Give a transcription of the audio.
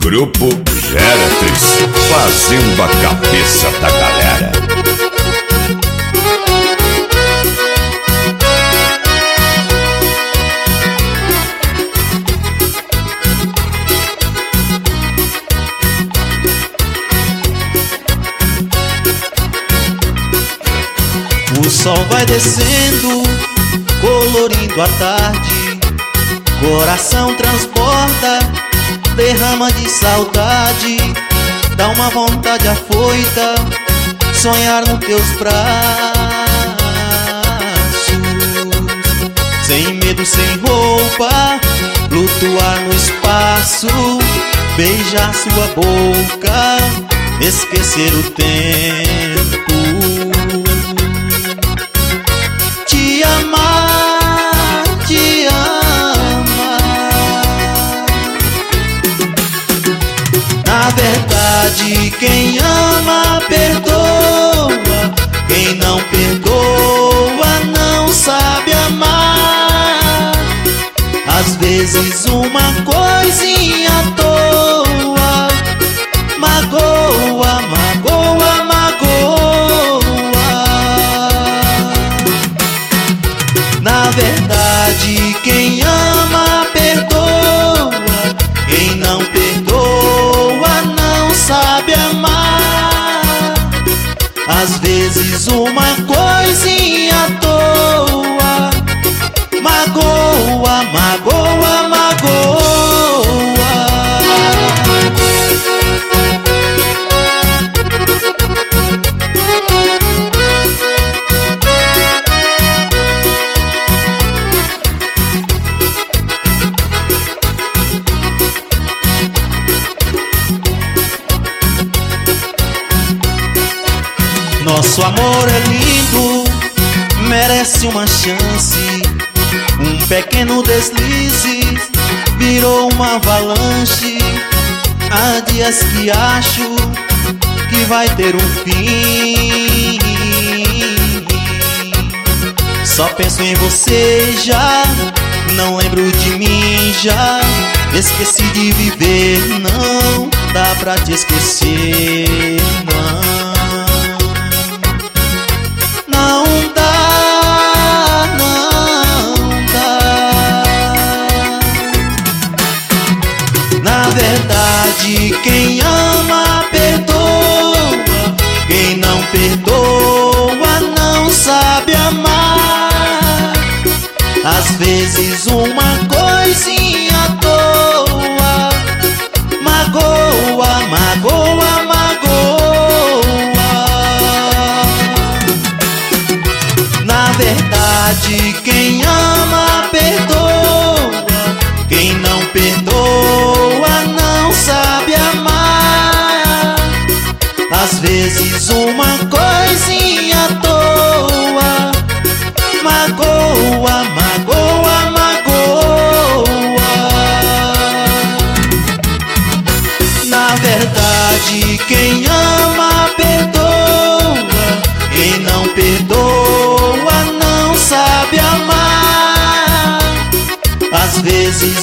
Grupo Geratrix, fazendo a cabeça da galera. O sol vai descendo, colorindo a tarde. Coração transporta, derrama de saudade. Dá uma vontade afoita, sonhar nos teus braços. Sem medo, sem roupa, flutuar no espaço. Beijar sua boca, esquecer o tempo. Te amar, te amar. Na verdade, quem ama perdoa. Quem não perdoa não sabe amar. Às vezes uma coisinha à toa magoa, magoa, magoa. Na verdade, quem ama perdoa. Quem não perdoa não sabe amar. Às vezes uma coisinha à toa magoa, magoa, magoa. Nosso amor é lindo, merece uma chance. Um pequeno deslize virou uma avalanche. Há dias que acho que vai ter um fim. Só penso em você já, não lembro de mim já. Esqueci de viver, não dá pra te esquecer, não. Não dá, não dá. Na verdade, quem ama perdoa. Quem não perdoa não sabe amar. Às vezes uma coisinha à toa magoa, magoa, magoa. Na verdade, quem ama perdoa. Quem não perdoa não sabe amar. Às vezes uma coisinha à toa magoa, magoa, magoa. Na verdade, quem ama perdoa. Quem não perdoa não sabe amar. Às vezes